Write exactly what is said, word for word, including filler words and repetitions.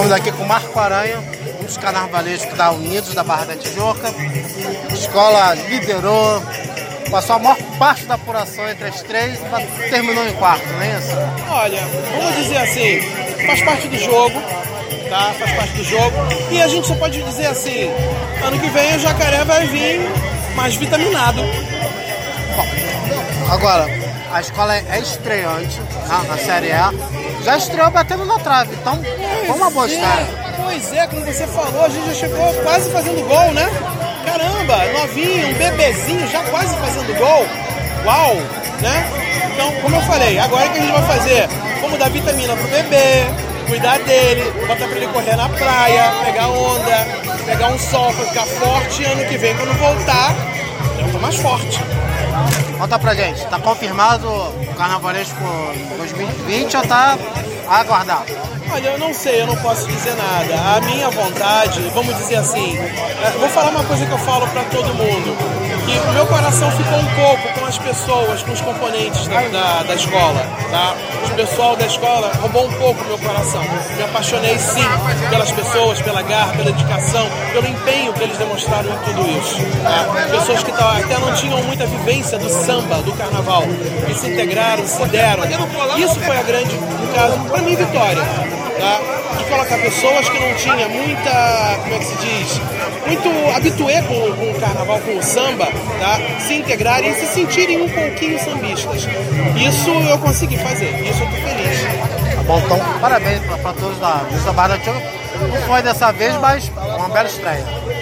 Estamos aqui com o Marco Aranha, um dos carnavalescos da Unidos da Barra da Tijuca. A escola liderou, passou a maior parte da apuração entre as três e terminou em quarto, não é isso? Olha, vamos dizer assim, faz parte do jogo, tá? Faz parte do jogo. E a gente só pode dizer assim, ano que vem o Jacaré vai vir mais vitaminado. Bom, agora, a escola é estreante na, na Série A. Já estreou batendo na trave, então vamos apostar. É, pois é, como você falou, a gente já chegou quase fazendo gol, né? Caramba, novinho, um bebezinho já quase fazendo gol. Uau, né? Então, como eu falei, agora que a gente vai fazer? Vamos dar vitamina pro bebê, cuidar dele, botar pra ele correr na praia, pegar onda, pegar um sol pra ficar forte, e ano que vem, quando voltar, eu tô mais forte. Conta pra gente, tá confirmado o Carnavalesco dois mil e vinte ou tá a aguardar? Olha, eu não sei, eu não posso dizer nada. A minha vontade, vamos dizer assim, eu vou falar uma coisa que eu falo pra todo mundo, que o meu coração ficou um pouco com as pessoas, com os componentes da, da, da escola, tá? O pessoal da escola roubou um pouco o meu coração. Me apaixonei sim pelas pessoas, pela garra, pela dedicação, pelo empenho que eles demonstraram em tudo isso, tá? Pessoas que até não tinham muita vivência do samba, do carnaval, que se integraram, se deram. Isso foi a grande, no caso, pra mim, vitória. Tá? De colocar pessoas que não tinham muita, como é que se diz, muito habitué com, com o carnaval, com o samba, tá? Se integrarem e se sentirem um pouquinho sambistas. Isso eu consegui fazer, isso eu tô feliz. Tá bom, então parabéns para todos da, da Barra da Tijuca. Não foi dessa vez, mas uma bela estreia.